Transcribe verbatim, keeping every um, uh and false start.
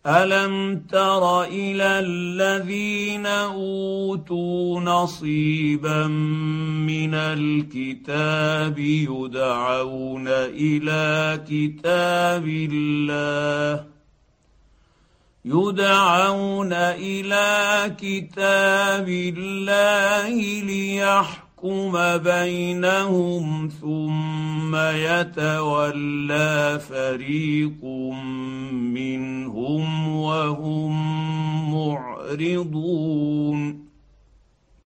الم تر الى الذين اوتوا نصيبا من الكتاب يدعون الى كتاب الله يدعون الى كتاب الله ليحكم بينهم ثم يتولى فريق منهم وهم معرضون